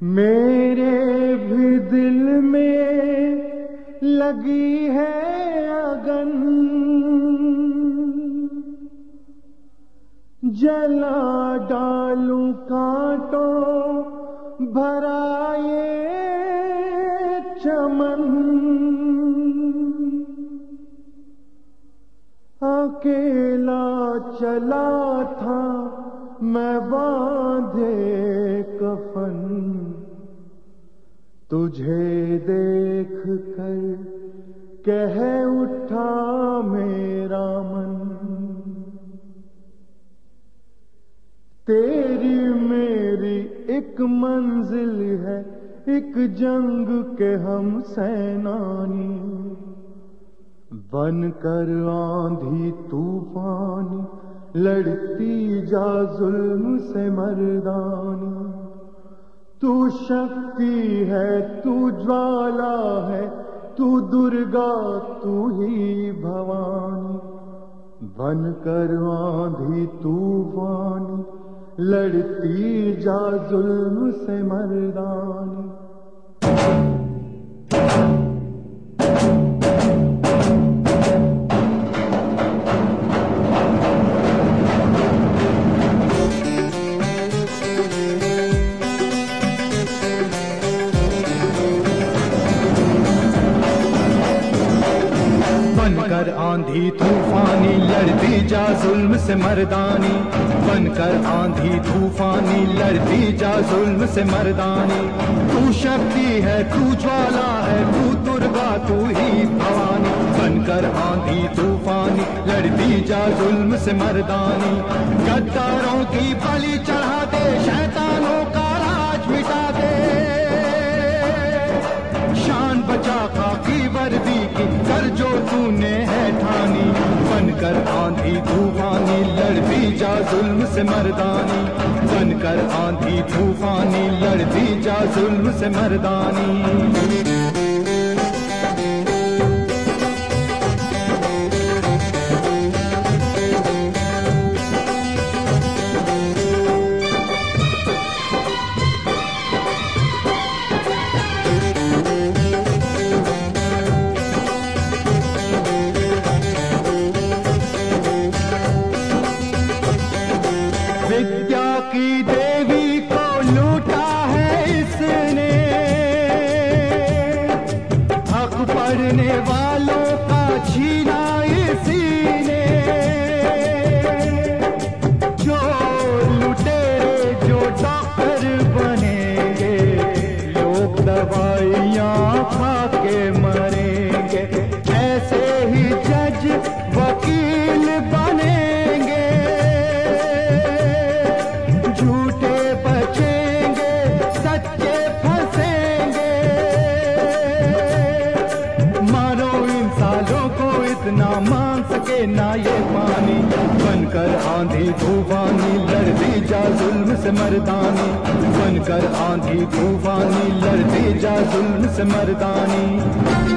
मेरे भी दिल में लगी है अगन, जला डालूं कांटों भरा ये चमन। अकेला चला था मैं बांधे कफन, तुझे देख कर कह उठा मेरा मन। तेरी मेरी एक मंजिल है, एक जंग के हम सैनानी, बनकर आंधी तूफानी लड़ती जा जुल्म से मर्दानी। तू शक्ति है, तू ज्वाला है, तू दुर्गा, तू ही भवानी, बनकर आंधी तूफानी लड़ती जा जुल्म से मर्दानी। बनकर आंधी तूफानी लड़ती जा जुल्म से मर्दानी, बनकर आंधी तूफानी लड़ती जा जुल्म से मर्दानी। तू शक्ति है, तू ज्वाला है, तू दुर्गा, तू ही भवानी, बनकर आंधी तूफानी लड़ती जा जुल्म से मर्दानी। गद्दारों की बलि चढ़ा दे, शैतानों का राज मिटा दे, शान बचा खाकी वर्दी की कर जो तूने है ठानी। बनकर आंधी तूफानी लड़ती जा जुल्म से मर्दानी, बनकर आंधी तूफानी लड़ती जा जुल्म से मर्दानी। विद्या की देवी को लूटा है इसने, हक पढ़ने वालों का छीना इसी ने। जो लुटेरे जो डॉक्टर बनेंगे, लोग दवाइयां खा के मरेंगे, ऐसे ही जज वकील बनेंगे, झूठे बचेंगे, सच्चे फंसेंगे। मारो इन सालों को इतना मान सके ना ये पानी, बनकर आंधी तूफानी लड़ती जा जुल्म से मर्दानी, बनकर आंधी तूफानी लड़ती जा जुल्म से मर्दानी।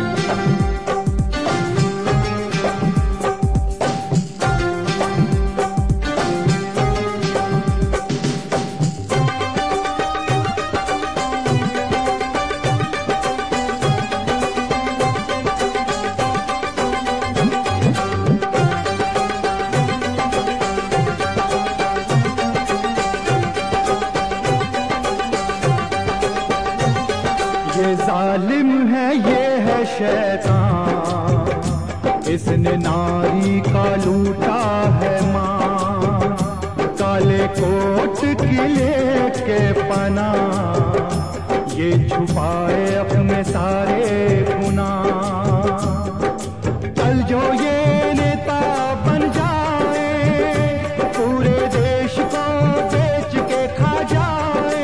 ये जालिम है, ये है शैतान, इसने नारी का लूटा है मां। काले कोट किले के पना, ये छुपाए अपने सारे गुनाह। कल जो ये नेता बन जाए, पूरे देश को बेच के खा जाए,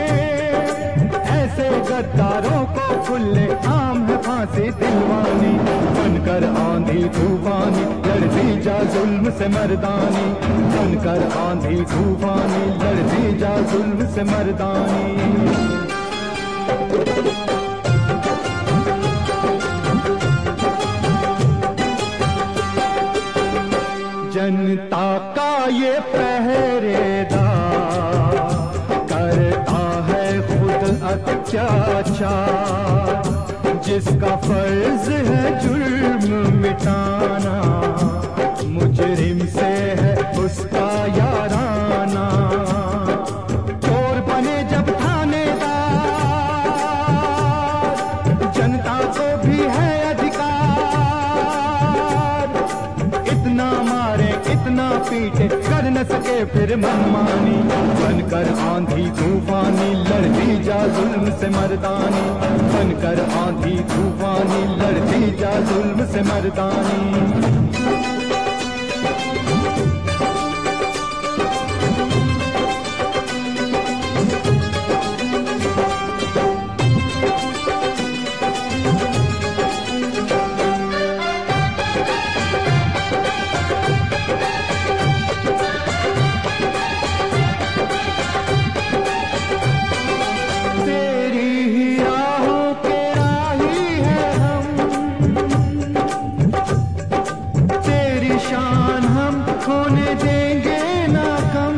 ऐसे गद्दारों को खुले आम है फांसी दिलवानी। बनकर आंधी तूफानी लड़ती जा जुल्म से मर्दानी, बनकर आंधी तूफानी लड़ती जा जुल्म से मर्दानी। जनता का ये पहरेदार करता है खुद अत्याचार, जिसका फर्ज है जुर्म मिटाना, मुजरिम से है उसका याराना। चोर बने जब थानेदार, जनता को भी है अधिकार। इतना मारे इतना पीटे, कर न सके फिर मनमानी। बनकर आंधी तूफानी लड़ती जा जुल्म से मर्दानी, बनकर आंधी तूफानी लड़ती जा जुल्म से मर्दानी। होने देंगे ना कम,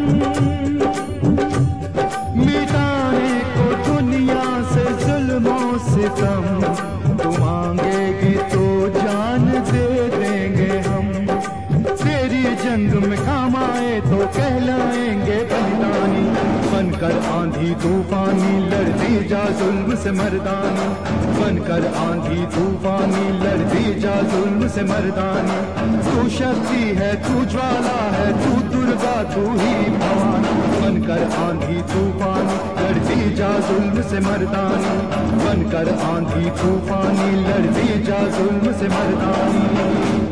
मिटाने को दुनिया से जुल्मों से कम। तू मांगेगी तो जान दे देंगे हम, तेरी जंग में काम आए तो कहलाएंगे बलिदानी। बनकर आंधी तूफानी लड़ती जा जुल्म से मर्दानी, बनकर आंधी तूफानी लड़ती जा जुल्म से मर्दानी। तू शक्ति है, तू ज्वाला है, तू दुर्गा, तू ही भवानी। बनकर आंधी तूफानी लड़ती जा जुल्म से मर्दानी, बनकर आंधी तूफानी लड़ती जा जुल्म से मर्दानी।